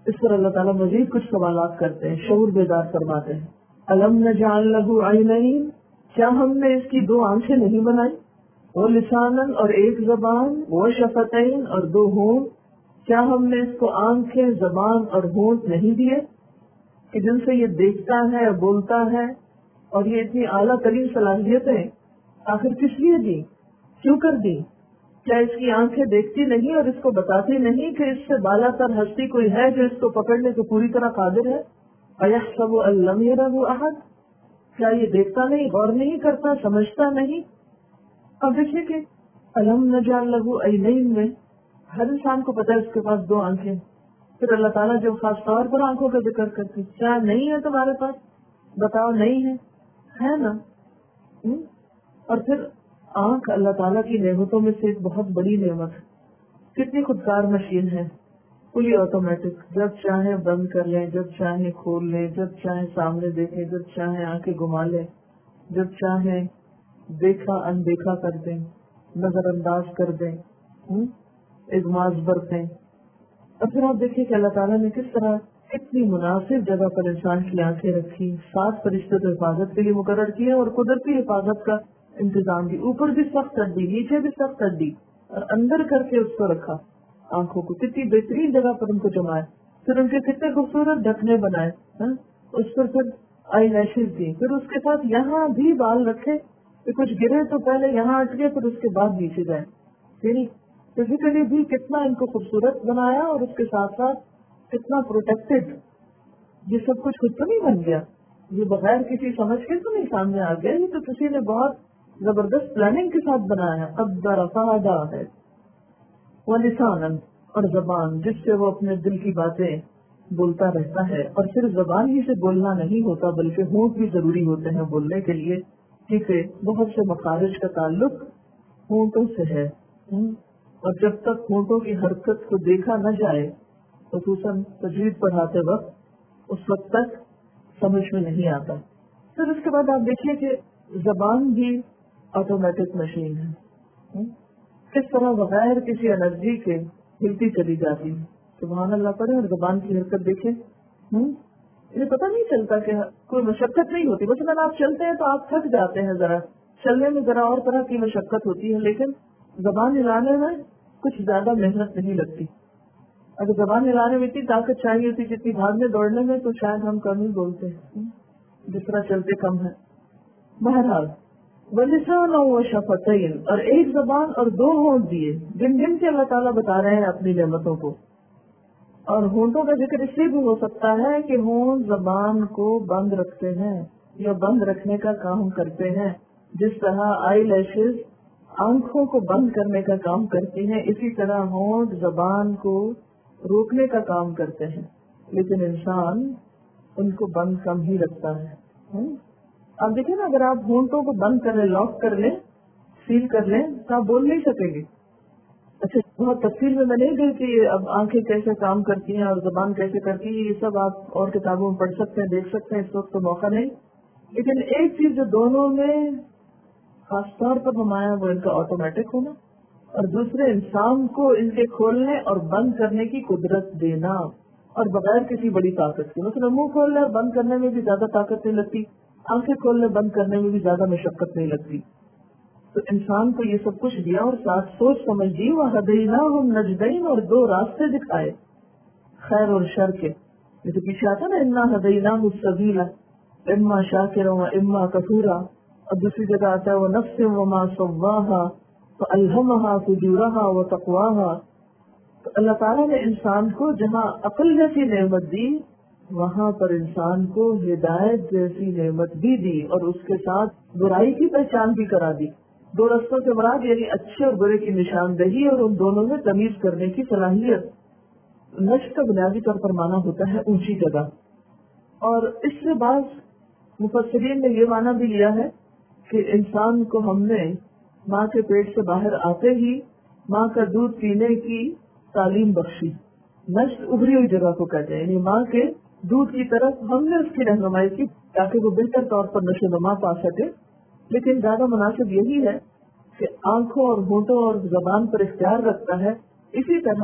اس پر اللہ تعالیٰ مزید کچھ سوالات کرتے ہیں، شعور بیدار فرماتے ہیں. الم نجعل لہ عینین، کیا ہم نے اس کی 2 آنکھیں نہیں بنائی؟ وہ لسانن، اور 1 زبان، وہ شفتین، اور 2 ہونٹ، کیا ہم نے اس کو آنکھیں، زبان اور ہونٹ نہیں دیے کہ جن سے یہ دیکھتا ہے، بولتا ہے، اور یہ اتنی اعلیٰ ترین صلاحیتیں آخر کس لیے دی، کیوں کر دی؟ کیا اس کی آنکھیں دیکھتی نہیں اور اس کو بتاتی نہیں کہ اس سے بالا تر ہستی کوئی ہے جو اس کو پکڑنے کو پوری طرح قادر ہے؟ اَيَحْسَبُ أَن لَّمْ يَرَهُ أَحَدٌ، کیا یہ دیکھتا نہیں، غور نہیں کرتا، سمجھتا نہیں؟ اب دیکھیے کہ الم نجعل لہ عینین میں ہر انسان کو پتا ہے اس کے پاس 2 آنکھیں. پھر اللہ تعالیٰ جب خاص طور پر آنکھوں کا ذکر کرتی، کیا نہیں ہے تمہارے پاس؟ بتاؤ نہیں ہے نا. اور پھر آنکھ اللہ تعالیٰ کی نعمتوں میں سے ایک بہت بڑی نعمت ہے. کتنی خودکار مشین ہے، فلی آٹومیٹک، جب چاہیں بند کر لیں، جب چاہیں کھول لیں، جب چاہیں سامنے دیکھیں، جب چاہیں آنکھیں گھما لیں، جب چاہیں دیکھا اندیکھا کر دیں، نظر انداز کر دیں، اغماض برتیں. اور پھر آپ دیکھیں کہ اللہ تعالیٰ نے کس طرح اتنی مناسب جگہ پر انسان کی آنکھیں رکھی، 7 فرشتوں کو حفاظت کے لیے مقرر کیے اور قدرتی حفاظت کا انتظام بھی، اوپر بھی سخت کر دی، نیچے بھی سخت کر دی، اور اندر کر کے اس کو رکھا. آنکھوں کو کتنی بہترین جگہ پر ان کو جمائے، پھر ان کے کتنے خوبصورت ڈھکنے بنائے، اس پر پھر آئی لیشز دی، پھر اس کے ساتھ یہاں بھی بال رکھے کہ کچھ گرے تو پہلے یہاں اٹکے، پھر اس کے بعد نیچے جائے. یعنی فزیکلی بھی کتنا ان کو خوبصورت بنایا، اور اس کے ساتھ ساتھ کتنا پروٹیکٹڈ. یہ سب کچھ خود تو نہیں بن گیا، یہ بغیر کسی سمجھ کے تو نہیں سامنے آ گیا، یہ تو کسی نے بہت زبردست پلاننگ کے ساتھ بنایا. قدر فہدی ہے. ولسانن، اور زبان جس سے وہ اپنے دل کی باتیں بولتا رہتا ہے. اور صرف زبان ہی سے بولنا نہیں ہوتا بلکہ ہونٹ بھی ضروری ہوتے ہیں بولنے کے لیے، کیونکہ بہت سے مخارج کا تعلق ہونٹوں سے ہے. اور جب تک ہونٹوں کی حرکت کو دیکھا نہ جائے، خصوصاً تجوید پڑھاتے وقت، اس وقت تک سمجھ میں نہیں آتا. پھر اس کے بعد آپ دیکھیے کہ زبان بھی آٹومیٹک مشین ہے، کس طرح بغیر کسی انرجی کے ہلتی چلی جاتی ہے. سبحان اللہ پڑھے اور زبان کی حرکت دیکھیں، یہ پتہ نہیں چلتا کہ کوئی مشقت نہیں ہوتی. مثلاً آپ چلتے ہیں تو آپ تھک جاتے ہیں، ذرا چلنے میں ذرا اور طرح کی مشقت ہوتی ہے، لیکن زبان ہلانے میں کچھ زیادہ محنت نہیں لگتی. اگر زبان ہلانے میں اتنی طاقت چاہیے ہوتی جتنی بھاگنے دوڑنے میں، تو شاید ہم کم ہی بولتے ہیں، جس طرح چلتے کم ہے. بہرحال ولسان و شفتین، اور 1 زبان اور 2 ہونٹ دیے، جن جن کے اللہ تعالیٰ بتا رہے ہیں اپنی نعمتوں کو. اور ہونٹوں کا ذکر اس لیے بھی ہو سکتا ہے کہ ہونٹ زبان کو بند رکھتے ہیں یا بند رکھنے کا کام کرتے ہیں. جس طرح آئی لیشز آنکھوں کو بند کرنے کا کام کرتی ہیں، اسی طرح ہونٹ زبان کو روکنے کا کام کرتے ہیں. لیکن انسان ان کو بند کم ہی رکھتا ہے. آپ دیکھیں نا، اگر آپ ہونٹوں کو بند کر لیں، لاک کر لیں، سیل کر لیں، تو آپ بول نہیں سکیں گے. اچھا، بہت تفصیل میں نہیں گئی کہ اب آنکھیں کیسے کام کرتی ہیں اور زبان کیسے کرتی ہے، یہ سب آپ اور کتابوں میں پڑھ سکتے ہیں، دیکھ سکتے ہیں، اس وقت تو موقع نہیں. لیکن ایک چیز جو دونوں میں خاص طور پر نمایاں وہ ان کا آٹومیٹک ہونا، اور دوسرے انسان کو ان کے کھولنے اور بند کرنے کی قدرت دینا، اور بغیر کسی بڑی طاقت کے. مثلا منہ کھولنے اور بند کرنے میں بھی زیادہ طاقت نہیں لگتی، آنکھیں کھولنے بند کرنے میں بھی زیادہ مشقت نہیں لگتی. تو انسان کو یہ سب کچھ دیا اور ساتھ سوچ سمجھ دی. وَهَدَيْنَاهُ النَّجْدَيْنِ، اور 2 راستے دکھائے، خیر اور شر کے. جیسے پیچھے آتا نا، اِنَّا هَدَيْنَاهُ السَّبِيلَ إِمَّا شَاكِرًا وَإِمَّا كَفُورًا. اور دوسری جگہ آتا ہے وَنَفْسٍ وَمَا سَوَّاهَا فَأَلْهَمَهَا فُجُورَهَا وَتَقْوَاهَا. تو اللہ تعالیٰ نے انسان کو جہاں عقل جیسی نعمت دی، وہاں پر انسان کو ہدایت جیسی نعمت بھی دی، اور اس کے ساتھ برائی کی پہچان بھی کرا دی. 2 رستوں سے مراد یعنی اچھے اور برے کی نشاندہی، اور ان دونوں میں تمیز کرنے کی صلاحیت. نشق کا بنیادی طور پر مانا ہوتا ہے اونچی جگہ، اور اس سے بعض مفسرین نے یہ مانا بھی لیا ہے کہ انسان کو ہم نے ماں کے پیٹ سے باہر آتے ہی ماں کا دودھ پینے کی تعلیم بخشی. نشق ابھری ہوئی جگہ کو کہتے ہیں، یعنی ماں کے دودھ کی طرف ہم نے اس کی رہنمائی کی تاکہ وہ بہتر طور پر نشو و نما پا سکے. لیکن زیادہ مناسب یہی ہے کہ آنکھوں اور ہونٹوں اور زبان پر اختیار رکھتا ہے، اسی طرح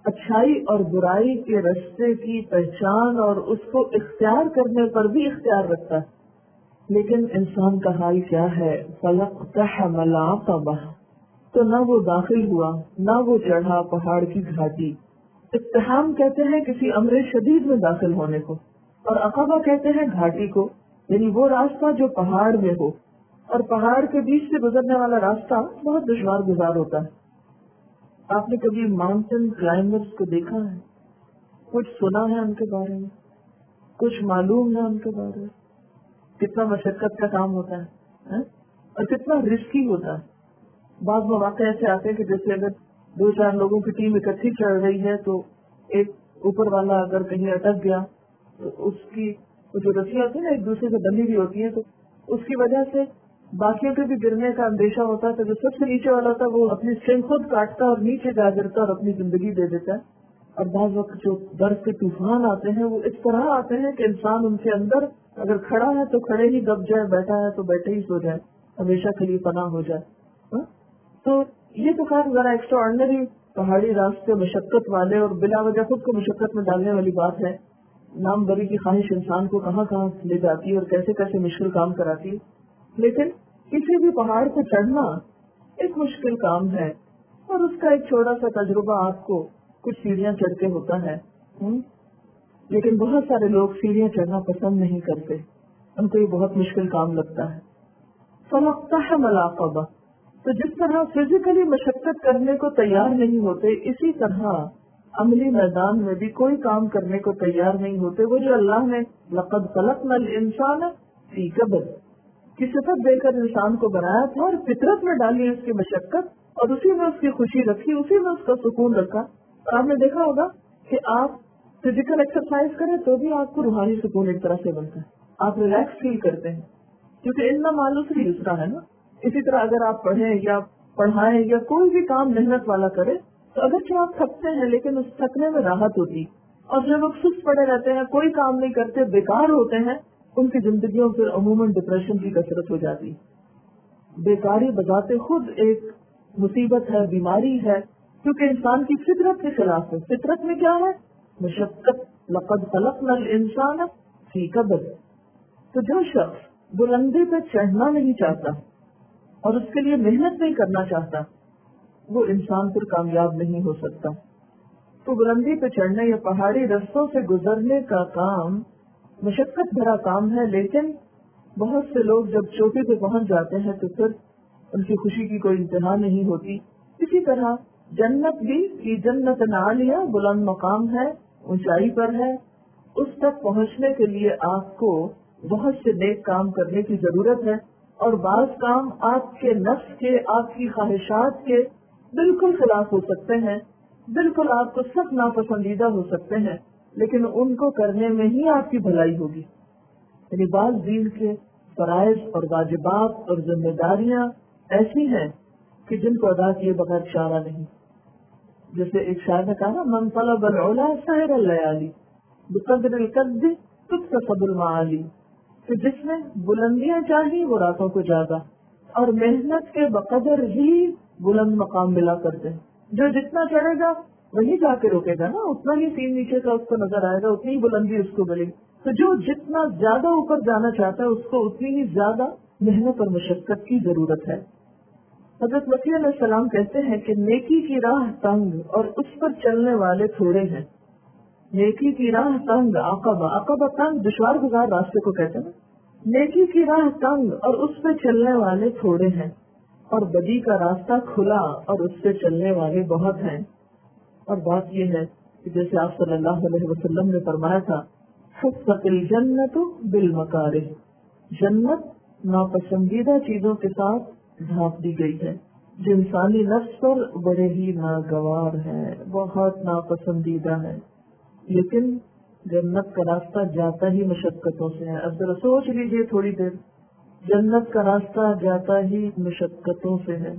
اچھائی اور برائی کے راستے کی پہچان اور اس کو اختیار کرنے پر بھی اختیار رکھتا ہے، لیکن انسان کا حال کیا ہے؟ فَلَقْتَحَمَ الْعَقَبَةَ، تو نہ وہ داخل ہوا، نہ وہ چڑھا پہاڑ کی گھاٹی۔ اقتحام کہتے ہیں کسی امر شدید میں داخل ہونے کو، اور عقبہ کہتے ہیں گھاٹی کو، یعنی وہ راستہ جو پہاڑ میں ہو، اور پہاڑ کے بیچ سے گزرنے والا راستہ بہت دشوار گزار ہوتا ہے۔ آپ نے کبھی ماؤنٹین کلائمبرز کو دیکھا ہے؟ کچھ سنا ہے ان کے بارے میں؟ کچھ معلوم ہے ان کے بارے میں؟ کتنا مشقت کا کام ہوتا ہے اور کتنا رسکی ہوتا ہے۔ بعض مواقع ایسے آتے ہیں کہ جیسے اگر 2-4 لوگوں کی ٹیم اکٹھی چڑھ رہی ہے تو ایک اوپر والا اگر کہیں اٹک گیا تو اس کی جو رسیاں ہوتی ہے نا ایک دوسرے سے بندھی ہوئی ہوتی ہے، تو اس کی وجہ سے باقیوں کے بھی گرنے کا اندیشہ ہوتا ہے، تو جو سب سے نیچے والا ہوتا ہے وہ اپنی اسٹرنگ خود کاٹتا ہے اور نیچے جا گرتا اور اپنی زندگی دے دیتا ہے۔ اور بعض وقت جو برف کے طوفان آتے ہیں وہ اس طرح آتے ہیں کہ انسان ان کے اندر اگر کھڑا ہے تو کھڑے ہی دب جائے، بیٹھا ہے تو بیٹھے ہی سو جائے، ہمیشہ کے لیے پناہ ہو جائے۔ تو یہ تو خیر ذرا ایکسٹرا آرڈنری پہاڑی راستے مشقت والے اور بلا وجہ خود کو مشقت میں ڈالنے والی بات ہے۔ نام بری کی خواہش انسان کو کہاں کہاں لے جاتی ہے اور کیسے کیسے مشکل کام کراتی ہے، لیکن کسی بھی پہاڑ کو چڑھنا ایک مشکل کام ہے، اور اس کا ایک چھوٹا سا تجربہ آپ کو کچھ سیڑھیاں چڑھ کے ہوتا ہے، لیکن بہت سارے لوگ سیڑھیاں چڑھنا پسند نہیں کرتے، ان کو یہ بہت مشکل کام لگتا ہے۔ فَلَقْتَحَمَ الْعَقَبَةَ، تو جس طرح فزیکلی مشقت کرنے کو تیار نہیں ہوتے، اسی طرح عملی میدان میں بھی کوئی کام کرنے کو تیار نہیں ہوتے۔ وہ جو اللہ نے لَقَدْ خَلَقْنَا الْإِنسَانَ فِي كَبَدٍ کی صفت دے کر انسان کو بنایا تھا اور فطرت میں ڈالی اس کی مشقت، اور اسی میں اس کی خوشی رکھی، اسی میں اس کا سکون رکھا۔ اور آپ نے دیکھا ہوگا کہ آپ فزیکل ایکسرسائز کریں تو بھی آپ کو روحانی سکون ایک طرح سے ملتا ہے، آپ ریلیکس فیل کرتے ہیں، کیونکہ ان معلوم سے دوسرا ہے نا۔ اسی طرح اگر آپ پڑھیں یا پڑھائیں یا کوئی بھی کام محنت والا کرے تو اگرچہ آپ تھکتے ہیں لیکن اس تھکنے میں راحت ہوتی، اور جو لوگ سست پڑے رہتے ہیں، کوئی کام نہیں کرتے، بیکار ہوتے ہیں، ان کی زندگیوں پھر عموماً ڈپریشن کی کثرت ہو جاتی۔ بیکاری بذات خود ایک مصیبت ہے، بیماری ہے، کیونکہ انسان کی فطرت کے خلاف ہے۔ فطرت میں کیا ہے؟ مشقت۔ لقد خلقنا الانسان فی کبد۔ تو جو شخص بلندی پہ چڑھنا نہیں چاہتا اور اس کے لیے محنت نہیں کرنا چاہتا، وہ انسان پھر کامیاب نہیں ہو سکتا۔ تو بلندی پہ چڑھنے یا پہاڑی رستوں سے گزرنے کا کام مشقت بھرا کام ہے، لیکن بہت سے لوگ جب چوٹی پہ پہنچ جاتے ہیں تو پھر ان کی خوشی کی کوئی انتہا نہیں ہوتی۔ اسی طرح جنت بھی کی جنت عالیہ، بلند مقام ہے، اونچائی پر ہے، اس تک پہنچنے کے لیے آپ کو بہت سے نیک کام کرنے کی ضرورت ہے، اور بعض کام آپ کے نفس کے، آپ کی خواہشات کے بالکل خلاف ہو سکتے ہیں، بالکل آپ کو سخت ناپسندیدہ ہو سکتے ہیں، لیکن ان کو کرنے میں ہی آپ کی بھلائی ہوگی۔ یعنی بعض دین کے فرائض اور واجبات اور ذمہ داریاں ایسی ہیں کہ جن کو ادا کیے بغیر چارہ نہیں۔ جیسے ایک شاعر نے کہا، من طلب العلا سحر اللیالی بقدر القد تکتسب المعالی، کہ جس نے بلندیاں چاہی وہ راتوں کو جاگا، اور محنت کے بقدر ہی بلند مقام ملا کرتے ہیں۔ جو جتنا چڑھے گا وہی جا کے روکے گا نا، اتنا ہی سین نیچے کا اس کو نظر آئے گا، اتنی ہی بلندی اس کو ملے گی۔ تو جو جتنا زیادہ اوپر جانا چاہتا ہے اس کو اتنی ہی زیادہ محنت اور مشقت کی ضرورت ہے۔ حضرت مسیح علیہ السلام کہتے ہیں کہ نیکی کی راہ تنگ اور اس پر چلنے والے تھوڑے ہیں۔ نیکی کی راہ تنگ، عقبہ تنگ دشوار گزار راستے کو کہتے ہیں۔ نیکی کی راہ تنگ اور اس پہ چلنے والے تھوڑے ہیں، اور بدی کا راستہ کھلا اور اس سے چلنے والے بہت ہیں۔ اور بات یہ ہے کہ جیسے آپ صلی اللہ علیہ وسلم نے فرمایا تھا، حفت الجنت بالمکارہ، جنت ناپسندیدہ چیزوں کے ساتھ ڈھانپ دی گئی ہے، جو انسانی نفس پر بڑے ہی ناگوار ہے، بہت ناپسندیدہ ہے، لیکن جنت کا راستہ جاتا ہی مشقتوں سے ہے۔ اب ذرا سوچ لیجئے تھوڑی دیر، جنت کا راستہ جاتا ہی مشقتوں سے ہے۔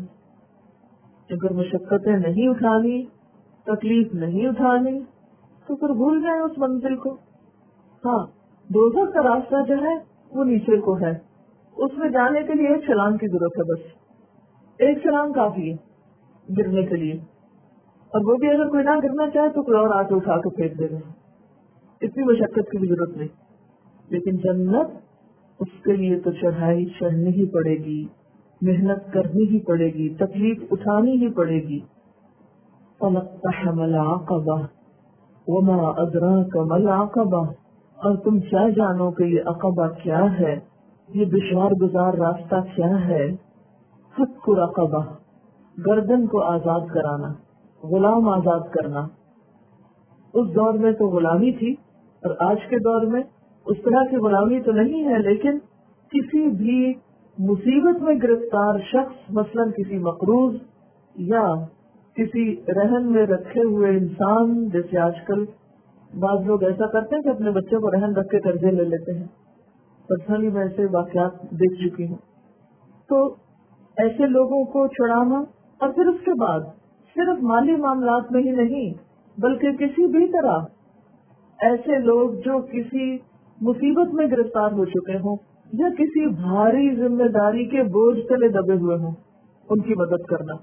اگر مشقتیں نہیں اٹھانی، تکلیف نہیں اٹھانی، تو پھر بھول جائیں اس منزل کو۔ ہاں، دوزخ کا راستہ جو ہے وہ نیچے کو ہے، اس میں جانے کے لیے ایک چھلانگ کی ضرورت ہے، بس ایک چھلانگ کافی ہے گرنے کے لیے، اور وہ بھی اگر کوئی نہ گرنا چاہے تو کوئی اور آتے اٹھا کے پھینک دے گا، اتنی مشقت کی بھی ضرورت نہیں. لیکن جنت، اس کے لیے تو چڑھائی چڑھنی ہی پڑے گی، محنت کرنی ہی پڑے گی، تکلیف اٹھانی ہی پڑے گی. فَلَقْتَحَمَ الْعَقَبَةَ وَمَا أَدْرَاكَ مَا الْعَقَبَةُ، اور تم کیا جانو کہ یہ عقبہ کیا ہے، یہ دشوار گزار راستہ کیا ہے. فَكُّ رَقَبَةٍ، گردن کو آزاد کرانا، غلام آزاد کرنا. اس دور میں تو غلامی تھی، اور آج کے دور میں اس طرح کی غلامی تو نہیں ہے، لیکن کسی بھی مصیبت میں گرفتار شخص، مثلا کسی مقروض یا کسی رہن میں رکھے ہوئے انسان، جیسے آج کل بعض لوگ ایسا کرتے ہیں کہ اپنے بچوں کو رہن رکھ کے قرضے لے لیتے ہیں. پرسنلی میں ایسے واقعات دیکھ چکی ہوں. تو ایسے لوگوں کو چھڑانا، اور پھر اس کے بعد صرف مالی معاملات میں ہی نہیں بلکہ کسی بھی طرح ایسے لوگ جو کسی مصیبت میں گرفتار ہو چکے ہوں یا کسی بھاری ذمہ داری کے بوجھ تلے دبے ہوئے ہوں، ان کی مدد کرنا.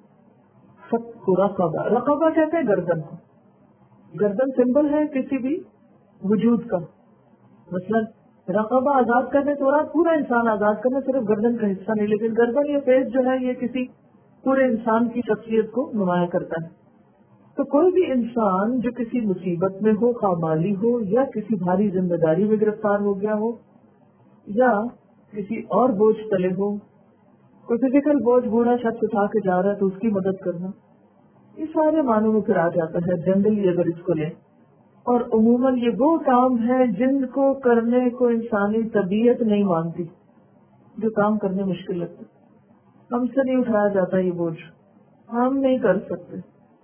فک رقبہ، رقبہ کہتے ہیں گردن کو. گردن سمبل ہے کسی بھی وجود کا. مثلا رقبہ آزاد کرنے تو پورا انسان آزاد کرنا، صرف گردن کا حصہ نہیں، لیکن گردن یہ فیس جو ہے یہ کسی پورے انسان کی شخصیت کو نمایاں کرتا ہے. تو کوئی بھی انسان جو کسی مصیبت میں ہو، خواہ مالی ہو یا کسی بھاری ذمہ داری میں گرفتار ہو گیا ہو یا کسی اور بوجھ تلے ہو، کوئی فزیکل بوجھ بوڑھا شخص اٹھا کے جا رہا ہے تو اس کی مدد کرنا، یہ سارے معنوں میں پھر آ جاتا ہے جنرلی اگر اس کو لیں. اور عموماً یہ وہ کام ہے جن کو کرنے کو انسانی طبیعت نہیں مانتی، جو کام کرنے مشکل لگتے. ہم سے نہیں اٹھایا جاتا یہ بوجھ، ہم نہیں کر سکتے.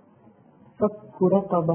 فک رقبہ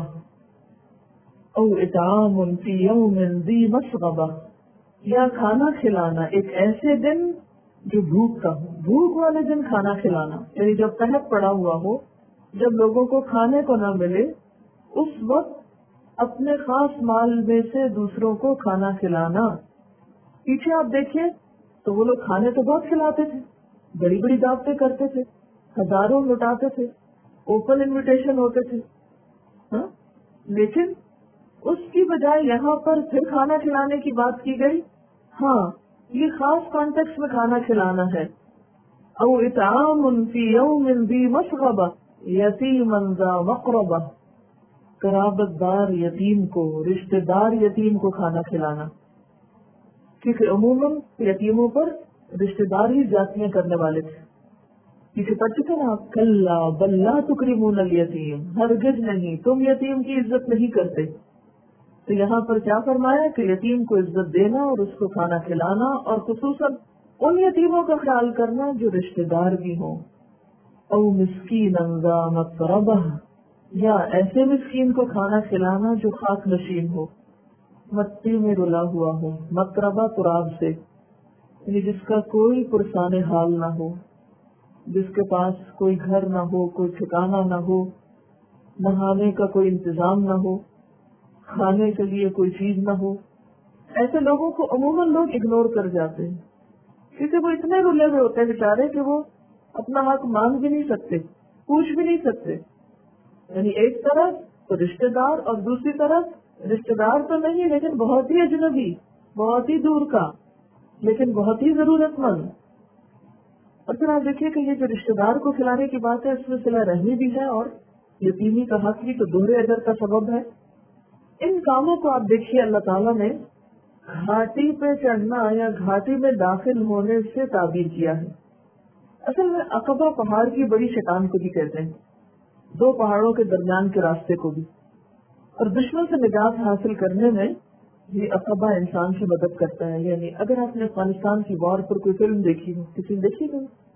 او اطعام فی یوم ذی مسغبہ، یا کھانا کھلانا ایک ایسے دن جو بھوک کا ہو. بھوک والے دن کھانا کھلانا، یعنی جب قحط پڑا ہوا ہو، جب لوگوں کو کھانے کو نہ ملے، اس وقت اپنے خاص مال میں سے دوسروں کو کھانا کھلانا. پیچھے آپ دیکھیں تو وہ لوگ کھانے تو بہت کھلاتے تھے، بڑی بڑی دعوتیں کرتے تھے، ہزاروں لٹاتے تھے، اوپن انویٹیشن ہوتے تھے. ہاں، لیکن اس کی بجائے یہاں پر پھر کھانا کھلانے کی بات کی گئی. ہاں، یہ خاص کانٹیکس میں کھانا کھلانا ہے. او اطعام فی یوم ذی مسغبہ یتیما ذا مقربہ، قرابت دار یتیم کو، رشتہ دار یتیم کو کھانا کھلانا. کیونکہ عموماً یتیموں پر رشتہ دار ہی جاتیاں کرنے والے تھے. پیچھے پڑ چکے نا، کلا بل لا تکرمون الیتیم، ہرگز نہیں، تم یتیم کی عزت نہیں کرتے. تو یہاں پر کیا فرمایا کہ یتیم کو عزت دینا اور اس کو کھانا کھلانا، اور خصوصاً ان یتیموں کا خیال کرنا جو رشتہ دار بھی ہوں. او مسکینا ذا متربہ، یا ایسے مسکین کو کھانا کھلانا جو خاک نشین ہو، مٹی میں رلا ہوا ہو. متربہ تراب سے، یعنی جس کا کوئی پرسان حال نہ ہو، جس کے پاس کوئی گھر نہ ہو، کوئی ٹھکانہ نہ ہو، نہانے کا کوئی انتظام نہ ہو، کھانے کے لیے کوئی چیز نہ ہو. ایسے لوگوں کو عموماً لوگ اگنور کر جاتے ہیں، کیونکہ وہ اتنے رلے ہوئے ہوتے ہیں بیچارے کہ وہ اپنا حق مانگ بھی نہیں سکتے، پوچھ بھی نہیں سکتے. یعنی ایک طرف تو رشتہ دار اور دوسری طرف رشتہ دار تو نہیں لیکن بہت ہی اجنبی، بہت ہی دور کا، لیکن بہت ہی ضرورت مند. اور پھر آپ دیکھیے کہ یہ جو رشتہ دار کو کھلانے کی بات ہے اس میں صلہ رحمی بھی ہے اور یتیمی کا حق بھی، تو دوہرے اجر کا سبب ہے. ان کاموں کو آپ دیکھیے اللہ تعالیٰ نے گھاٹی پہ چڑھنا یا گھاٹی میں داخل ہونے سے تعبیر کیا ہے. اصل میں عقبہ پہاڑ کی بڑی چٹان کو بھی کہتے ہیں، دو پہاڑوں کے درمیان کے راستے کو بھی. اور دشمن سے نجات حاصل کرنے میں یہ عقبہ انسان کی مدد کرتا ہے. یعنی اگر آپ نے افغانستان کی وار پر کوئی فلم دیکھی ہو، کسی نے دیکھی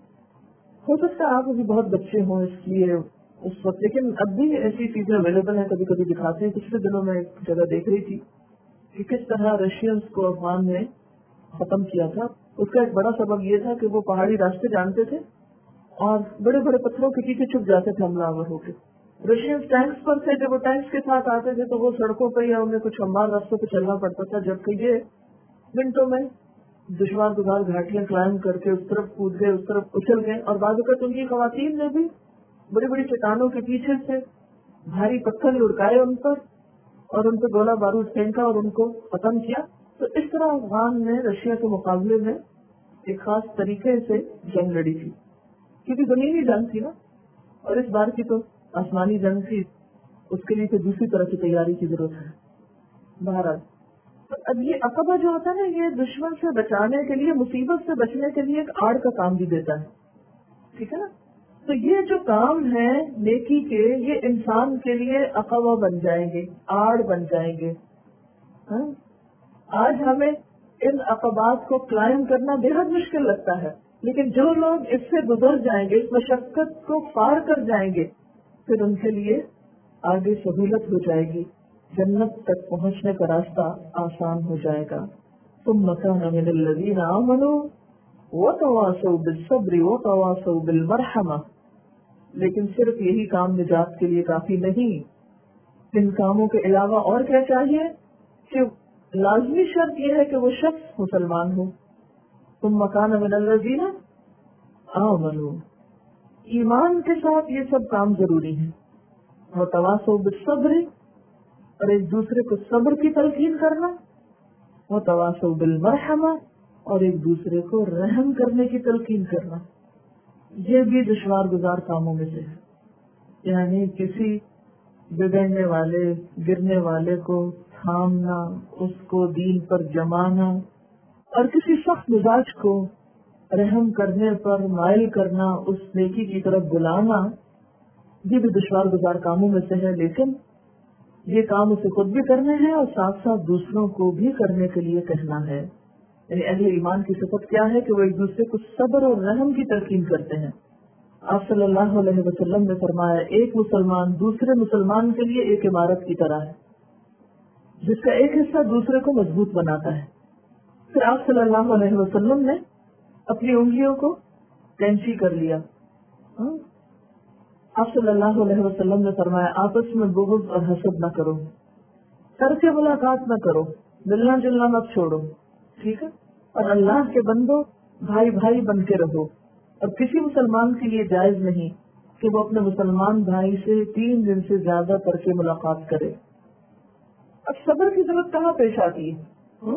ہو سکتا ہے آپ ابھی بہت بچے ہوں اس لیے اس وقت، لیکن اب بھی ایسی چیزیں اویلیبل ہیں، کبھی کبھی دکھاتے ہیں. پچھلے دنوں میں ایک جگہ دیکھ رہی تھی کہ کس طرح رشینز کو افغان نے ختم کیا تھا. اس کا ایک بڑا سبب یہ تھا کہ وہ پہاڑی راستے جانتے تھے اور بڑے بڑے پتھروں کے پیچھے چھپ جاتے تھے حملہ آور ہو کے. رشینز ٹینکس پر تھے، جب وہ ٹینکس کے ساتھ آتے تھے تو وہ سڑکوں پہ یا انہیں کچھ ہموار راستوں پہ چلنا پڑتا تھا، جبکہ یہ منٹوں میں دشوار گزار گھاٹیاں کلائم کر کے اس طرف کود گئے، اس طرف اچھل گئے. اور بعض اوقات ان کی خواتین نے بھی بڑی بڑی چٹانوں کے پیچھے سے भारी पत्थर लुढ़काए उन पर और उन पर गोला बारूद फेंका और उनको खत्म किया। तो इस तरह अफगान ने रशिया के मुकाबले में एक खास तरीके से जंग लड़ी थी, क्योंकि जमीनी जंग थी ना, और इस बार की तो आसमानी जंग थी, उसके लिए तो दूसरी तरह की तैयारी की जरूरत है। बहरहाल तो अब ये अकबा जो होता है ना, ये दुश्मन से बचाने के लिए, मुसीबत से बचने के लिए एक आड़ का काम भी देता है, ठीक है ना। तो ये जो काम है नेकी के, ये इंसान के लिए अकबा बन जाएंगे, आड़ बन जाएंगे। हाँ? आज हमें इन अकबात को क्लाइम करना बेहद मुश्किल लगता है, लेकिन जो लोग इससे गुजर जाएंगे, इस मशक्कत को पार कर जाएंगे, फिर उनके लिए आगे सहूलत हो जाएगी, जन्नत तक पहुंचने का रास्ता आसान हो जाएगा। तुम मकान मिनल्लज़ीना आमनू व तवासौ बिस्सब्रि व तवासौ बिलमरहमा। लेकिन सिर्फ यही काम निजात के लिए काफी नहीं, इन कामों के अलावा और क्या चाहिए कि लाजमी शर्त यह है कि वो शख्स मुसलमान हो। तुम मकान मिनल्लज़ीना आमनू, ईमान के साथ ये सब काम जरूरी है। व तवासौ बिस्सब्रि, और एक दूसरे को सब्र की तलकीन करना, व तवासौ बिलमरहमा, और एक दूसरे को रहम करने की तलकीन करना। ये भी दुश्वार गुजार कामों में से है। यानी किसी बिगड़ने वाले, गिरने वाले को थामना, उसको दीन पर जमाना, और किसी सख्त मिजाज को रहम करने पर माइल करना, उस नेकी की तरफ बुलाना, ये भी दुश्वार गुजार कामों में से है। लेकिन ये काम उसे खुद भी करने हैं और साथ साथ दूसरों को भी करने के लिए कहना है। यानी अहले ईमान की सिफत क्या है कि वो एक दूसरे को सब्र और रहम की तलकीन करते हैं। आप सल्लल्लाहु अलैहि वसल्लम ने फरमाया, एक मुसलमान दूसरे मुसलमान के लिए एक इमारत की तरह है, जिसका एक हिस्सा दूसरे को मजबूत बनाता है। फिर आप सल्लल्लाहु अलैहि वसल्लम ने अपनी उंगलियों को कैंची कर लिया। आप सल्लल्लाहु अलैहि वसल्लम ने फरमाया, आपस में बुग़्ज़ और हसद न करो, तरके मुलाकात न करो, मिलना जुलना मत छोड़ो, ठीक है। और अल्लाह के बंदो, भाई भाई बन के रहो। और किसी मुसलमान के लिए जायज नहीं कि वो अपने मुसलमान भाई से 3 दिन से ज्यादा तरके मुलाकात करे। अब सब्र की जरूरत कहाँ पेश आती है?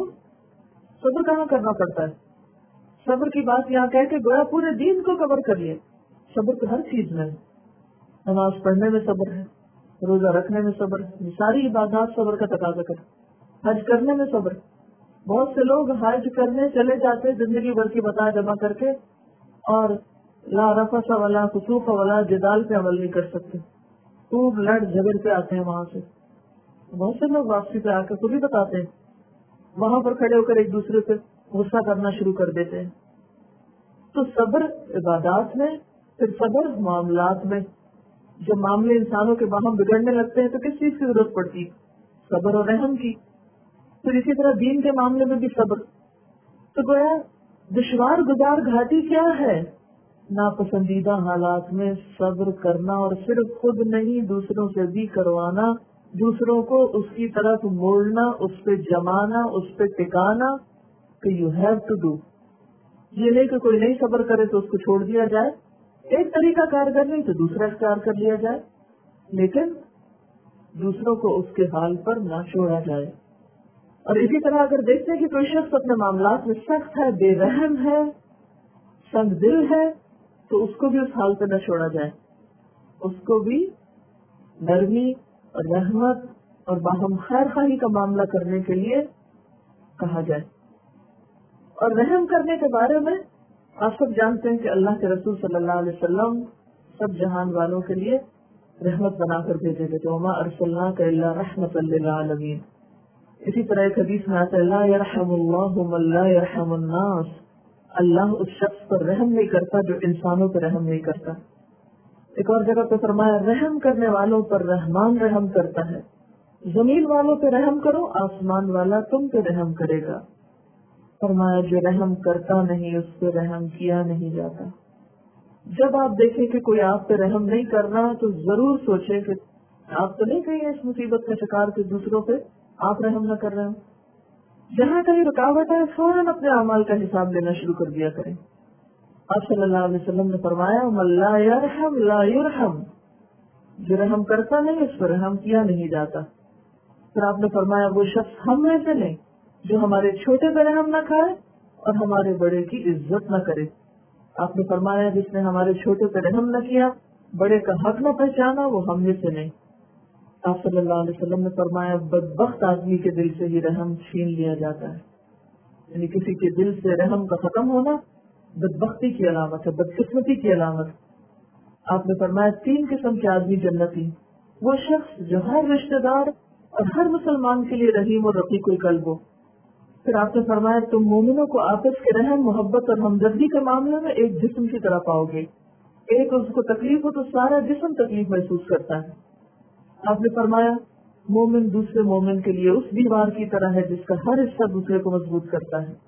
सब्र कहाँ करना पड़ता है? सब्र की बात यहाँ कह के गोया पूरे दीन को कवर कर लिए। सब्र तो हर चीज में, नमाज पढ़ने में सब्र है, रोजा रखने में सब्र है, सारी इबादत सब्र का तकाजा कर, हज करने में सब्र। बहुत से लोग हज करने चले जाते जिंदगी भर की बता जमा करके, और ला रफसा वाला कुसूफ वाला जिदाल पे अमल नहीं कर सकते, खूब लड़ झगड़ के आते हैं वहाँ से। बहुत से लोग वापसी पे आकर खुद ही बताते हैं, वहाँ पर खड़े होकर एक दूसरे पे गुस्सा करना शुरू कर देते हैं। तो सब्र इबादत में, फिर सब्र मामलात में। जब मामले इंसानों के बाहम बिगड़ने लगते हैं तो किस चीज की जरूरत पड़ती है? सब्र और रहम की। फिर इसी तरह दीन के मामले में भी सब्र। तो गोया दुश्वार गुजार घाटी क्या है? नापसंदीदा हालात में सब्र करना, और सिर्फ खुद नहीं दूसरों से भी करवाना, दूसरों को उसकी तरफ मोड़ना, उस पे जमाना, उस पे टिकाना कि यू हैव टू डू। ये नहीं कि कोई नहीं सब्र करे तो उसको छोड़ दिया जाए, एक तरीका कारगर नहीं तो दूसरा इख्तियार कर लिया जाए, लेकिन दूसरों को उसके हाल पर ना छोड़ा जाए। और इसी तरह अगर देखते हैं कि कोई शख्स अपने मामलात में सख्त है, बेरहम है, संग दिल है, तो उसको भी उस हाल पर न छोड़ा जाए, उसको भी नरमी और रहमत और बाहम खैर खाही का मामला करने के लिए कहा जाए। और रहम करने के बारे में आप सब जानते हैं कि अल्लाह के रसूल सल्लल्लाहु अलैहि वसल्लम सब जहान वालों के लिए रहमत बनाकर भेजे गए थे। वमा अरसलनाका इल्ला रहमतल लिल आलमीन। इसी तरह एक हदीस में आता है, ला यरहमुल्लाहु मन ला यरहमुन नास। अल्लाह उस शख्स पर रहम नहीं करता जो इंसानों पर रहम नहीं करता। एक और जगह पे फरमाया, रहम करने वालों पर रहमान रहम करता है। जमीन वालों पे रहम करो, आसमान वाला तुम पे रहम करेगा। फरमाया, जो रहम करता नहीं उस पे रहम किया नहीं जाता। जब आप देखें कि कोई आप पे रहम नहीं कर रहा तो जरूर सोचे कि आप तो नहीं कहीं इस मुसीबत का शिकार कि दूसरों पे आप रहम न कर रहे हो। जहाँ कहीं रुकावट है फौरन अपने अमाल का हिसाब लेना शुरू कर दिया करें। आप सल्लल्लाहु अलैहि वसल्लम ने फरमाया, मन ला यरहम ला युरहम। جو رحم کرتا نہیں اس پر رحم کیا نہیں جاتا. پھر آپ نے فرمایا وہ شخص ہم میں سے نہیں جو ہمارے چھوٹے پہ رحم نہ کھائے اور ہمارے بڑے کی عزت نہ کرے. آپ نے فرمایا جس نے ہمارے چھوٹے پہ رحم نہ کیا، بڑے کا حق نہ پہچانا، وہ ہم میں سے نہیں. آپ صلی اللہ علیہ وسلم نے فرمایا بدبخت آدمی کے دل سے یہ رحم چھین لیا جاتا ہے. یعنی کسی کے دل سے رحم کا ختم ہونا بدبختی کی علامت ہے، بدقسمتی کی علامت. آپ نے فرمایا 3 قسم کے آدمی جنتی، وہ شخص جو ہر رشتہ دار اور ہر مسلمان کے لیے رحیم اور رفیق القلب ہو. پھر آپ نے فرمایا تم مومنوں کو آپس کے رحم، محبت اور ہمدردی کے معاملے میں ایک جسم کی طرح پاؤ گے. ایک اس کو تکلیف ہو تو سارا جسم تکلیف محسوس کرتا ہے. آپ نے فرمایا مومن دوسرے مومن کے لیے اس دیوار کی طرح ہے جس کا ہر حصہ دوسرے کو مضبوط کرتا ہے.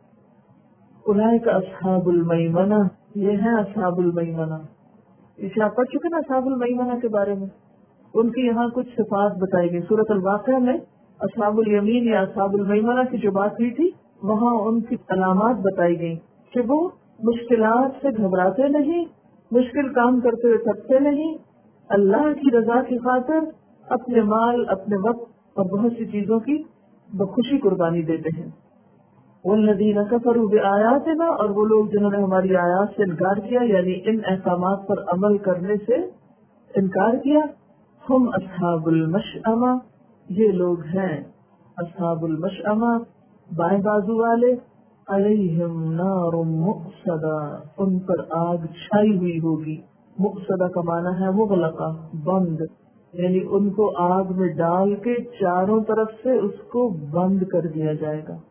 اولئک اصحاب المیمنہ، یہ ہیں اصحاب المیمنہ. اسے آپ پڑھ چکے نا اصحاب المیمنہ کے بارے میں. ان کی یہاں کچھ صفات بتائی گئی. سورۃ الواقعہ میں اصحاب الیمین یا اصحاب المیمنہ کی جو بات ہوئی تھی وہاں ان کی علامات بتائی گئی کہ وہ مشکلات سے گھبراتے نہیں، مشکل کام کرتے ہوئے تھکتے نہیں، اللہ کی رضا کی خاطر اپنے مال، اپنے وقت اور بہت سی چیزوں کی بخوشی قربانی دیتے ہیں. والذین کفروا بآیاتنا، اور وہ لوگ جنہوں نے ہماری آیات سے انکار کیا، یعنی ان احکامات پر عمل کرنے سے انکار کیا. ہم اصحاب المشأمہ، یہ لوگ ہیں اصحاب المشأمہ، بائیں بازو والے. علیہم نار مؤصدہ، ان پر آگ چھائی ہوئی ہوگی. مؤصدہ کا معنی ہے مغلقہ، بند، یعنی ان کو آگ میں ڈال کے چاروں طرف سے اس کو بند کر دیا جائے گا.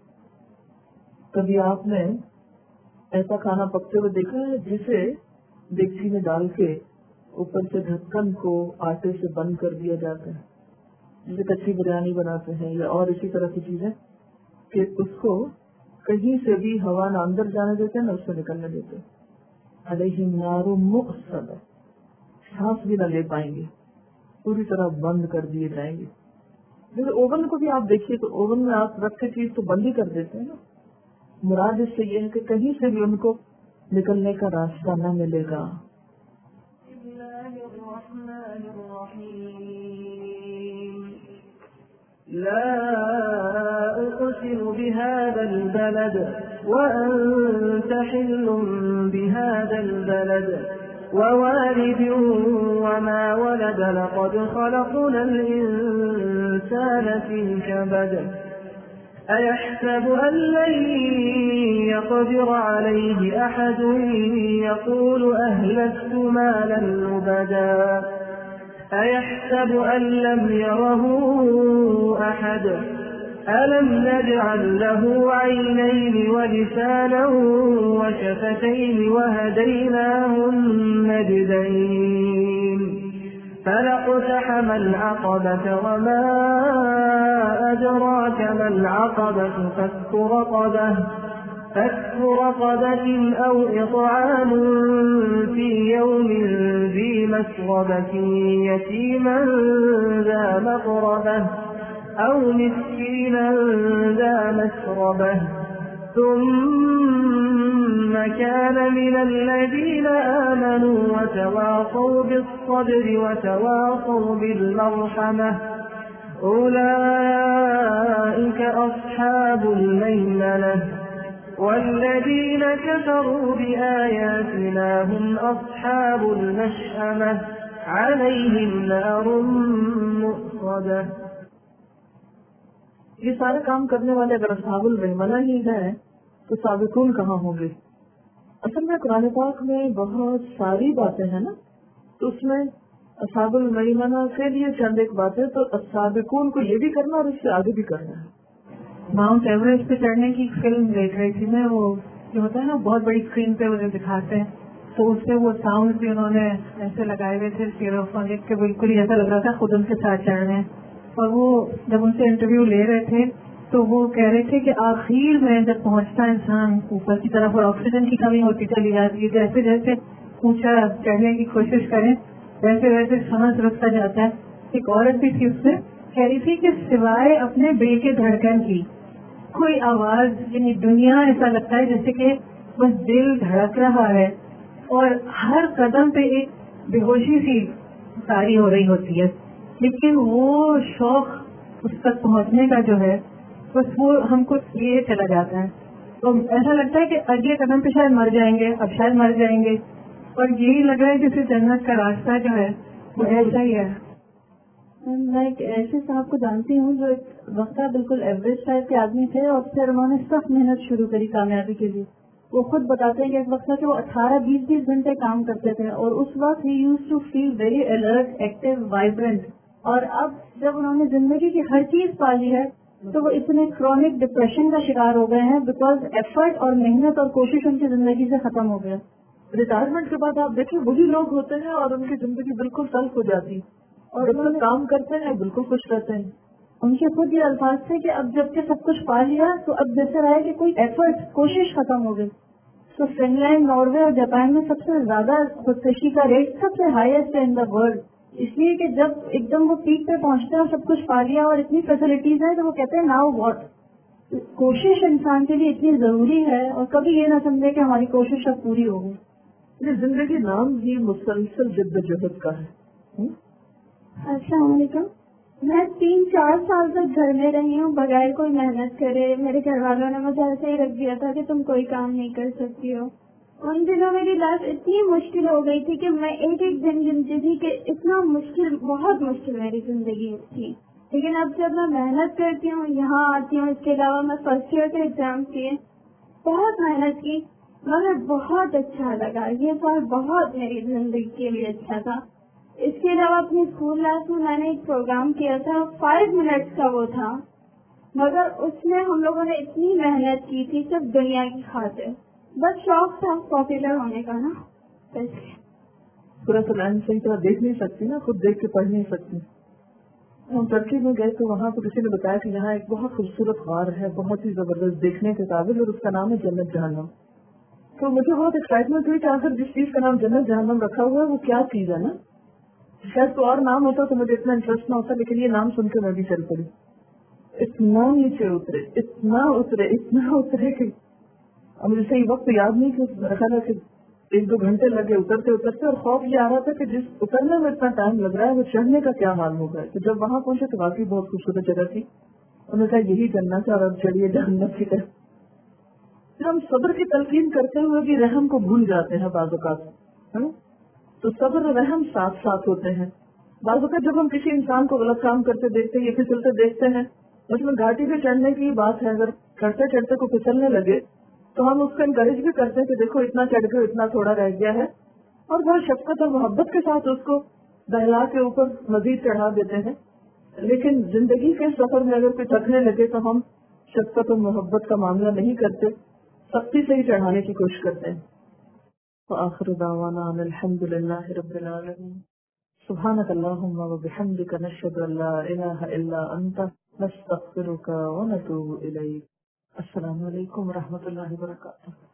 کبھی آپ نے ایسا کھانا پکتے ہوئے دیکھا ہے جسے دیگچی میں ڈال کے اوپر سے ڈھکن کو آٹے سے بند کر دیا جاتا ہے، جسے کچی بریانی بناتے ہیں یا اور اسی طرح کی چیزیں، کہ اس کو کہیں سے بھی ہوا نہ اندر جانے دیتے ہیں نہ اس سے نکلنے دیتے. علیہم نار مؤصدہ، سانس بھی نہ لے پائیں گے، پوری طرح بند کر دیے جائیں گے. جیسے اوون کو بھی آپ دیکھیے تو اوون میں آپ رکھ کے چیز تو بند ہی کر دیتے ہیں نا. مراد اس سے یہ ہے کہ کہیں سے بھی ان کو نکلنے کا راستہ نہ ملے گا. لا أقسم بهذا البلد وأنت حل بهذا البلد ووالد وما ولد لقد خلقنا الإنسان في كبد أيحسب أن لن يقدر عليه أحد يقول أهلكت مالا لبدا أيحسب أن لم يره أحد ألم نجعل له عينين ولسانا وشفتين وهديناه النجدين فلاقتحم العقبة وما أدراك ما العقبة فك رقبة أو إطعام في يوم ذي مسغبة يتيما ذا مقربة أو مسكينا ذا مسربة ثم كان من الذين آمنوا وتواصوا بالصبر وتواصوا بالمرحمة أولئك أصحاب الميمنة والذين كفروا بآياتنا هم أصحاب المشأمة عليهم نار مؤصدة. یہ سارے کام کرنے والے اگر اصحاب المیمنہ ہی ہیں تو سابقون کہاں ہوں گے؟ اصل میں قرآن پاک میں بہت ساری باتیں ہیں نا، تو اس میں اصحاب المیمنہ کے لیے چند ایک باتیں تو سابقون کو یہ بھی کرنا اور اس سے آگے بھی کرنا ہے. ماؤنٹ ایوریسٹ پہ چڑھنے کی فلم دیکھ رہی تھی میں، وہ جو ہوتا ہے نا بہت بڑی اسکرین پہ انہیں دکھاتے ہیں، تو اس سے وہ ساؤنڈ بھی انہوں نے ایسے لگائے ہوئے تھے سیروفونک کے، بالکل ایسا لگ رہا تھا خود ان کے ساتھ چڑھ رہے ہیں. اور وہ جب ان سے انٹرویو لے رہے تھے تو وہ کہہ رہے تھے کہ آخر میں جب پہنچتا انسان اوپر کی طرف اور آکسیجن کی کمی ہوتی چلی جاتی ہے، جیسے جیسے اونچا چڑھنے کی کوشش کریں ویسے ویسے سانس رکھتا جاتا ہے. ایک عورت بھی تھی، اس سے کہہ رہی تھی کہ سوائے اپنے دل کے دھڑکن کی کوئی آواز، یعنی دنیا ایسا لگتا ہے جیسے کہ بس دل دھڑک رہا ہے اور ہر قدم پہ ایک بے ہوشی سی طاری ہو رہی ہوتی ہے، لیکن وہ شوق اس تک پہنچنے کا جو ہے بس وہ ہم کو یہ چلا جاتا ہے، تو ایسا لگتا ہے کہ اگلے قدم پہ شاید مر جائیں گے، اب شاید مر جائیں گے، اور یہی لگ رہا ہے کہ پھر جنت کا راستہ جو ہے وہ ایسا ہی ہے. میں ایک ایسے صاحب کو جانتی ہوں جو ایک وقتہ بالکل ایوریج ٹائپ کے آدمی تھے، اور پھر انہوں نے سخت محنت شروع کری کامیابی کے لیے. وہ خود بتاتے ہیں کہ ایک وقت تھا کہ وہ 18-20 گھنٹے کام کرتے تھے، اور اس وقت ہی used to feel very alert, active, vibrant. اور اب جب انہوں نے زندگی کی ہر چیز پا لی ہے تو وہ اتنے کرونک ڈپریشن کا شکار ہو گئے ہیں بیکاز ایفرٹ اور محنت اور کوشش ان کی زندگی سے ختم ہو گیا. ریٹائرمنٹ کے بعد آپ دیکھیں وہی لوگ ہوتے ہیں اور ان کی زندگی بالکل تلخ ہو جاتی ہے، اور انہوں نے کام کرتے ہیں بالکل خوش رہتے ہیں. ان کے خود یہ الفاظ تھے کہ اب جب کہ سب کچھ پا لیا تو اب جیسے رہا کہ کوئی ایفرٹ، کوشش ختم ہو گئی. تو فن لینڈ، ناروے اور جاپان میں سب سے زیادہ خودکشی کا ریٹ سب سے ہائیسٹ ہے ان دا ورلڈ، اس لیے کہ جب ایک دم وہ پیک پہ پہنچتے ہیں اور سب کچھ پا لیا اور اتنی فیسلٹیز ہیں تو وہ کہتے ہیں ناؤ واٹ. کوشش انسان کے لیے اتنی ضروری ہے، اور کبھی یہ نہ سمجھے کہ ہماری کوشش اب پوری ہو گئی. یہ زندگی نام ہی مسلسل جدوجہد کا ہے. السلام علیکم. میں 3-4 سال تک گھر میں رہی ہوں بغیر کوئی محنت کرے. میرے گھر والوں نے مجھے ایسے ہی رکھ دیا تھا کہ تم کوئی کام نہیں کر سکتی ہو. ان دنوں میری لائف اتنی مشکل ہو گئی تھی کہ میں ایک دن گنتی تھی کہ اتنا مشکل، بہت مشکل میری زندگی تھی. لیکن اب جب میں محنت کرتی ہوں، یہاں آتی ہوں، اس کے علاوہ میں فرسٹ ایئر کے ایگزام کیے، بہت محنت کی، مگر بہت اچھا لگا. یہ سال بہت میری زندگی کے لیے اچھا تھا. اس کے علاوہ اپنی اسکول لائف میں میں نے ایک پروگرام کیا تھا، 5 منٹس کا وہ تھا، مگر اس میں ہم لوگوں نے اتنی محنت کی تھی صرف دنیا کی خاطر. بس شوق تھا پاپولر ہونے کا نا. پورا تو لائن صحیح طرح دیکھ نہیں سکتی نا، خود دیکھ کے پڑھ نہیں سکتی. ہم ترکی میں گئے تو وہاں پہ کسی نے بتایا کہ یہاں ایک بہت خوبصورت غار ہے، بہت ہی زبردست دیکھنے کے قابل، اور اس کا نام ہے جنت جہنم. تو مجھے بہت ایکسائٹمنٹ ہوئی کہ آخر جس چیز کا نام جنت جہنم رکھا ہوا ہے وہ کیا چیز ہے نا. شاید تو اور نام ہوتا تو مجھے اتنا انٹرسٹ نہ ہوتا، لیکن یہ نام سن کے میں بھی چل پڑی. اتنا نیچے اترے، اتنا اترے، اتنا اترے کہ اب مجھے صحیح وقت یاد نہیں کہ رکھا تھا کہ 1-2 گھنٹے لگے اترتے اترتے، اور خوف یہ آ رہا تھا کہ جس اترنے میں اتنا ٹائم لگ رہا ہے وہ چڑھنے کا کیا حال ہوگا. تو جب وہاں پہنچے تو واقعی بہت خوبصورت جگہ تھی. انہوں نے کہا یہی جنت ہے اور اب چڑھیے جہنم کی طرف. ہم صبر کی تلقین کرتے ہوئے بھی رحم کو بھول جاتے ہیں بعض اوقات، تو صبر اور رحم ساتھ ساتھ ہوتے ہیں. بعض اوقات جب ہم کسی انسان کو غلط کام کرتے دیکھتے ہیں یا پھسلتے دیکھتے ہیں، اس میں گھاٹی پہ چڑھنے کی بات ہے، اگر چڑھتے چڑھتے کو پھسلنے لگے تو ہم اس کو انکریج بھی کرتے ہیں کہ دیکھو اتنا چڑھ گئے، اتنا تھوڑا رہ گیا ہے، اور بہت شفقت اور محبت کے ساتھ اس کو بہلا کے اوپر مزید چڑھا دیتے ہیں. لیکن زندگی کے سفر میں اگر کوئی تھکنے لگے تو ہم شفقت اور محبت کا معاملہ نہیں کرتے، سختی سے ہی چڑھانے کی کوشش کرتے ہیں. وآخر دعوانا ان الحمد للہ رب العالمین. سبحانک اللہم وبحمدک، نشہد ان لا الہ الا انت، نستغفرک ونتوب الیک. السلام علیکم ورحمۃ اللہ وبرکاتہ.